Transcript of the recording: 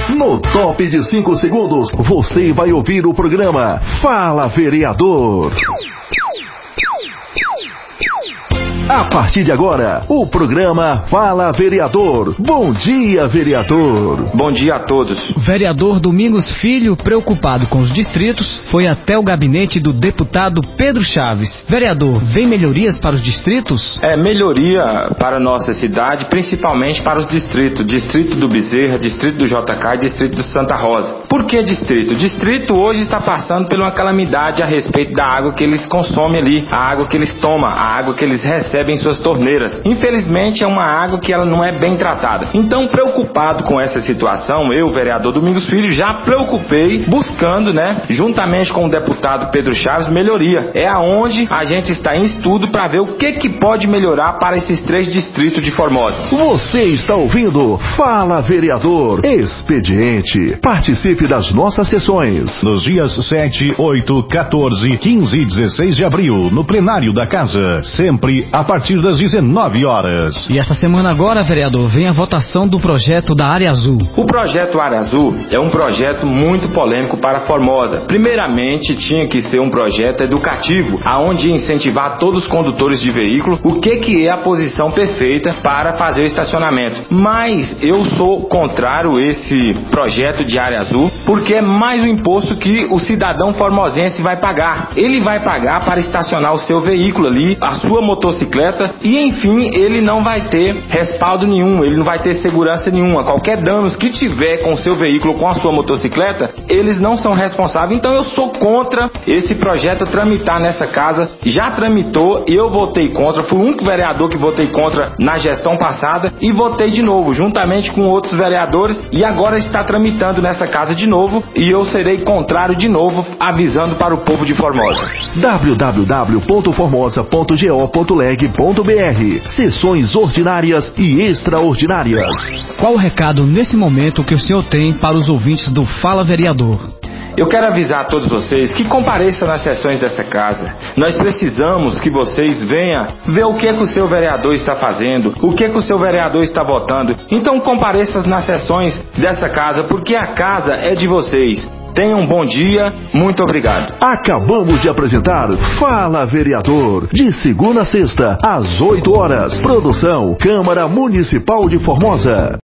No top de 5 segundos, você vai ouvir o programa Fala Vereador. A partir de agora, o programa Fala Vereador. Bom dia, vereador. Bom dia a todos. Vereador Domingos Filho, preocupado com os distritos, foi até o gabinete do deputado Pedro Chaves. Vereador, vem melhorias para os distritos? Melhoria para a nossa cidade, principalmente para os distritos. Distrito do Bezerra, distrito do JK e distrito do Santa Rosa. Por que distrito? O distrito hoje está passando por uma calamidade a respeito da água que eles consomem ali, a água que eles tomam, a água que eles recebem em suas torneiras. Infelizmente é uma água que ela não é bem tratada. Então, preocupado com essa situação, eu, vereador Domingos Filho, já preocupei buscando, juntamente com o deputado Pedro Chaves, melhoria. É aonde a gente está em estudo para ver o que pode melhorar para esses 3 distritos de Formosa. Você está ouvindo Fala Vereador Expediente. Participe das nossas sessões. Nos dias 7, 8, 14, 15 e 16 de abril, no plenário da Casa, sempre a partir das 19 horas. E essa semana agora, vereador, vem a votação do projeto da Área Azul. O projeto Área Azul é um projeto muito polêmico para Formosa. Primeiramente, tinha que ser um projeto educativo, aonde incentivar todos os condutores de veículo o que é a posição perfeita para fazer o estacionamento. Mas eu sou contrário a esse projeto de Área Azul, porque é mais um imposto que o cidadão formosense vai pagar. Ele vai pagar para estacionar o seu veículo ali, a sua motocicleta, e enfim, ele não vai ter respaldo nenhum, ele não vai ter segurança nenhuma. Qualquer danos que tiver com o seu veículo, com a sua motocicleta, eles não são responsáveis. Então eu sou contra esse projeto tramitar nessa casa. Já tramitou e eu votei contra. Fui o único vereador que votei contra na gestão passada e votei de novo, juntamente com outros vereadores, e agora está tramitando nessa casa de novo, e eu serei contrário de novo, avisando para o povo de Formosa. www.formosa.go.leg.br. Sessões ordinárias e extraordinárias. Qual o recado nesse momento que o senhor tem para os ouvintes do Fala Vereador? Eu quero avisar a todos vocês que compareçam nas sessões dessa casa. Nós precisamos que vocês venham ver o que o seu vereador está fazendo, o que o seu vereador está votando. Então compareçam nas sessões dessa casa, porque a casa é de vocês. Tenham um bom dia, muito obrigado. Acabamos de apresentar Fala Vereador, de segunda a sexta, às 8 horas. Produção Câmara Municipal de Formosa.